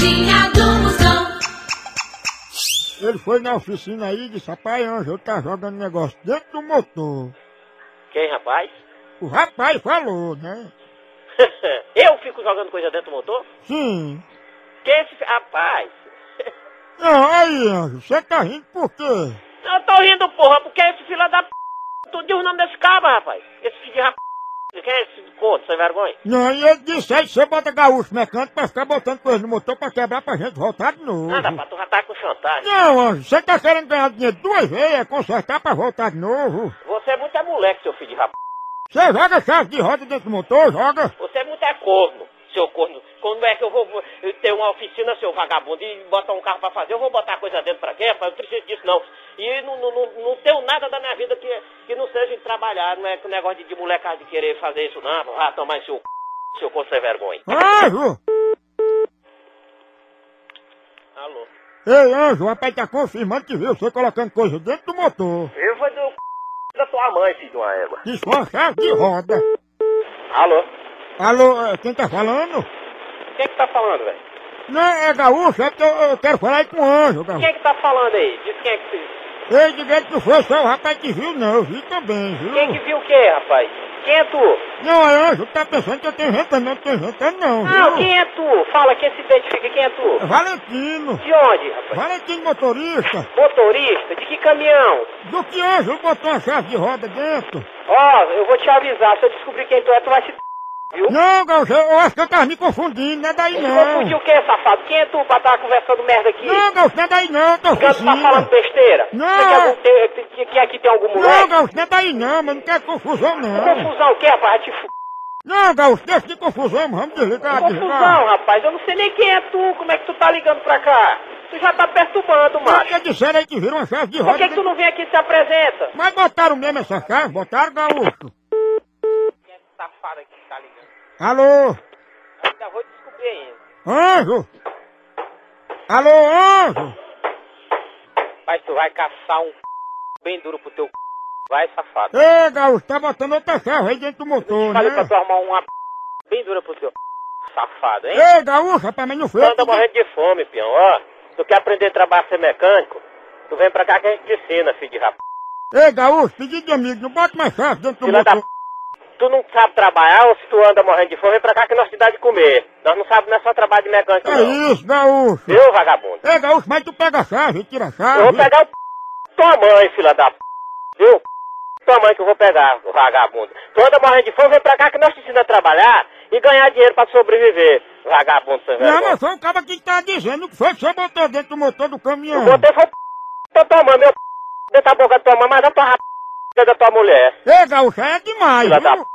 Pegadinha do Moção. Ele foi na oficina aí e disse, rapaz, Ângelo tá jogando negócio dentro do motor. Quem, rapaz? O rapaz falou, né? Eu fico jogando coisa dentro do motor? Sim. Quem é esse rapaz? Não, aí, Ângelo, você tá rindo por quê? Eu tô rindo, porra, porque esse filho da p... Tu diz o nome desse cabra, rapaz. Esse filho de rap... Quem é esse corno, sem vergonha? Não, e ele disse aí, você bota gaúcho mecânico pra ficar botando coisa no motor pra quebrar pra gente voltar de novo. Nada, rapaz, tu já tá com chantagem. Não, Ângelo, você tá querendo ganhar dinheiro duas vezes, é consertar pra voltar de novo. Você é muito moleque, seu filho de rap... Você joga chave de roda dentro do motor, joga? Você é muito corno, seu corno. Quando é que eu vou ter uma oficina, seu vagabundo, e botar um carro pra fazer? Eu vou botar coisa dentro pra quê, rapaz? Eu não preciso disso, não. E não tenho nada da minha vida que não seja de trabalhar. Não é com negócio de molecada de querer fazer isso, não. Ah, tomar seu corno sem vergonha. Ângelo! Alô? Ei, Ângelo, o rapaz tá confirmando que viu você colocando coisa dentro do motor. Eu vou do da tua mãe, filho de uma égua. Isso é uma chave de roda. Alô? Alô, quem tá falando? Quem é que tá falando, velho? Não, é gaúcho, é que eu quero falar aí com o Ângelo, gaúcho. Quem é que tá falando aí? Diz quem é que se... Ei, diga que não foi só o rapaz que viu, não, eu vi também, viu? Quem que viu o quê, rapaz? Quem é tu? Não, é Ângelo, tá pensando que eu tenho inventando, não tô inventando não, viu? Não, quem é tu? Fala, quem se identifica, quem é tu? É Valentino. De onde, rapaz? Valentino motorista. Motorista? De que caminhão? Do que Ângelo botou uma chave de roda dentro? Ó, eu vou te avisar, se eu descobrir quem tu vai se... Viu? Não, gaúcho, eu acho que eu tava me confundindo, não é daí não. Confundiu o quê, safado? Quem é tu pra estar conversando merda aqui? Não, gaúcho, não é daí não, tô Porque tu tá falando besteira? Não. Que aqui tem algum Não, moleque? gaúcho, não é daí não, mas não quero confusão não. Confusão o quê, rapaz? Vai te f... Não, gaúcho, deixa de confusão, vamos desligar, Confusão, rapaz. Eu não sei nem quem é tu. Como é que tu tá ligando pra cá? Tu já tá perturbando, Mas macho. já disseram aí que viram uma chave de Por roda. que tu não vem aqui e se apresenta? Mas botaram mesmo essa chave, botaram, gaúcho. Quem é esse safado aqui que tá ligando? Alô? Ainda vou descobrir ainda. Anjo? Alô, Anjo? Mas tu vai caçar um bem duro pro teu vai, safado. Ei, gaúcho, tá botando outra chave aí dentro do motor, Falei pra né? tu arrumar uma bem dura pro teu safado, hein? Ei, gaúcho, rapaz, mas não foi. Tu anda morrendo de fome, peão, ó. Tu quer aprender a trabalhar ser mecânico? Tu vem pra cá que a gente te ensina, filho de rap. Ei, gaúcho, pedido de amigo, não bota mais chave dentro do Filha da motor. Tu não sabe trabalhar ou se tu anda morrendo de fome, vem pra cá que nós te dá de comer. Nós não sabemos, não é só trabalho de mecânico, É não. isso, gaúcho. Viu, vagabundo? Ei, gaúcho, mas tu pega a chave, tira a chave. Eu vou pegar o tua mãe, filha da viu? Tua mãe que eu vou pegar, o vagabundo. Tu anda morrendo de fome, vem pra cá que nós te ensinamos a trabalhar e ganhar dinheiro pra sobreviver. Vagabundo, sem Não, vergonha. mas foi o cara que tá dizendo que foi que você botou dentro do motor do caminhão. Eu botei foi pra tua mãe, meu dentro da boca da tua mãe, mas a tua da tua mulher. Ei, gaúcho, é demais, Filha da viu?